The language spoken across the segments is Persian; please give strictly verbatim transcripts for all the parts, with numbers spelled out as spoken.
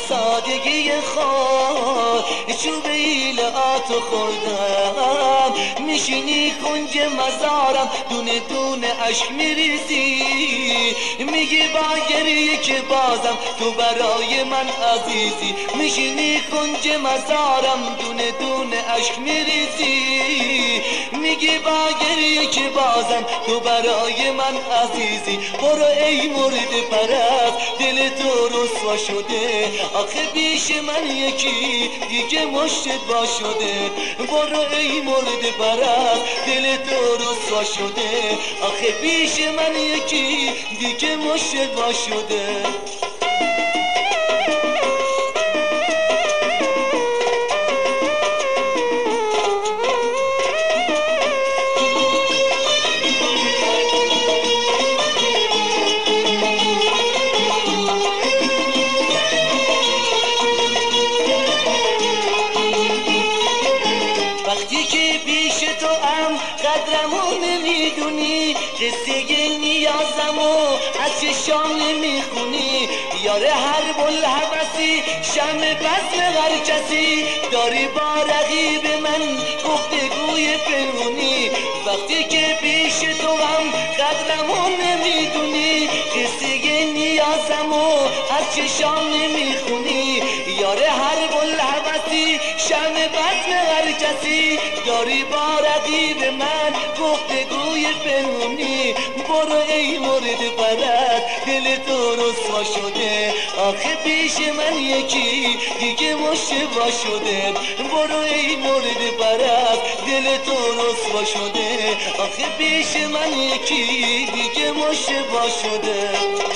سادگی خار چوب ایلاتو خوردم میشینی کنج مزارم دونه دونه عشق میریزی میگی با گریه که بازم تو برای من عزیزی میشینی کنج مزارم دونه دونه عشق میریزی میگی با گریه که بازم تو برای من عزیزی برو ای مرد پرست دل تو رسوا شده آخه بیش من یکی دیگه مشت با شده برو ای مرد پرست دل تو رسوا شده آخه بیش من یکی دیگه مشت با شده وقتی که پیش تو هم قدرمو نمیدونی قصه نیازمو از چشام نمیخونی یاره هر بلحوثی شم بزم هر کسی داری با رقیب من گفتگوی پنهونی وقتی که پیش تو هم قدرمو نمیدونی قصه نیازمو از چشام نمیخونی یاره هر بلحوثی شم بزم هر کسی داری با رقیب من گفتگوی پنهونی برو ای مورد پرست دل تو رسوا شده آخه پیش من یکی دیگه مشتبا شده برو ای مورد پرست دل تو رسوا شده آخه پیش من یکی دیگه مشتبا شده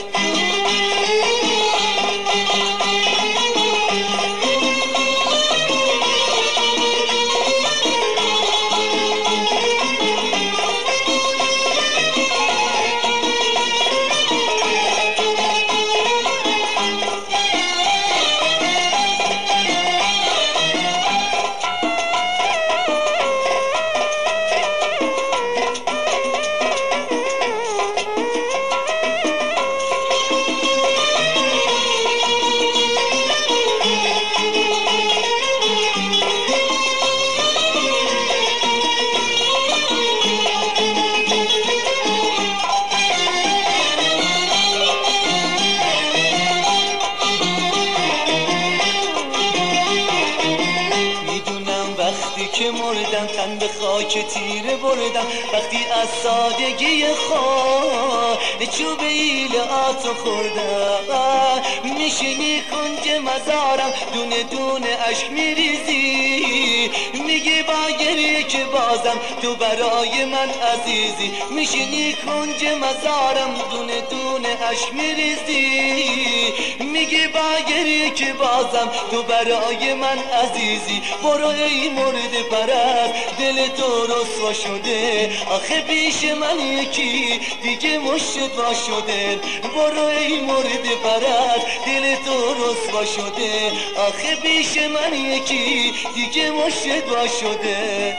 وقتی که مردم تن به خاک تیره بردم وقتی از سادگی خار چوب ایلاتو خوردم میشینی کنج مزارم دونه دونه عشق میریزی میگی با گریه که بازم تو برای من عزیزی میشینی کنج مزارم دونه دونه عشق میریزی میگی با گریه که بازم تو برای من عزیزی برو ای مورد پرست دل تو رسوا شده آخه بیش من یکی دیگه مشتبا شده برو ای مورد پرست دل تو رسوا شده آخه بیش من یکی دیگه مشتبا شده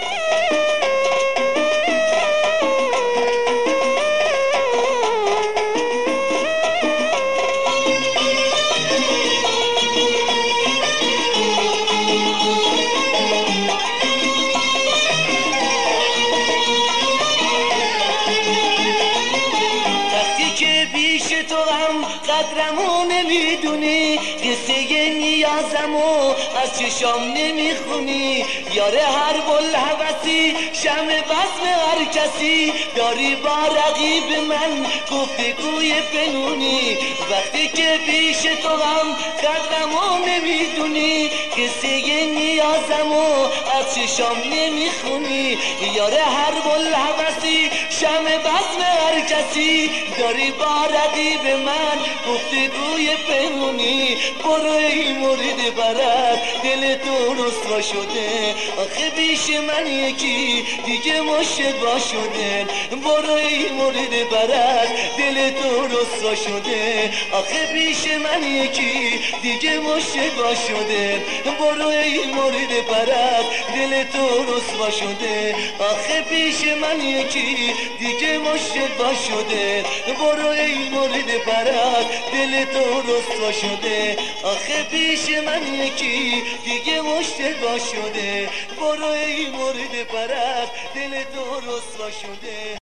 تو هم قدرمو نمیدونی قصه نیازمو از چشام نمیخونی یاره هر بلحوثی شم بزم هر کسی داری با رقیب من گفتگوی پنهونی وقتی که پیش تو هم قدرمو نمیدونی قصه نیازمو از چشام نمیخونی یاره هر بلحوثی شم بزم هر کسی داری با رقیب من گفتگوی پنهونی برو ای مورد پرست دل تو رسوا شده آخه بیش من یکی دیگه مشتبا شده برو ای مورد پرست دل تو رسوا شده آخه بیش من یکی دیگه مشتبا شده برو ای مورد پرست دل تو رسوا شده. آخه پیش من یکی دیگه مشتبه شده. برو ای مورد پرست دل تو رسوا شده. آخه پیش من یکی دیگه مشتبه شده. برو ای مورد پرست دل تو رسوا شده.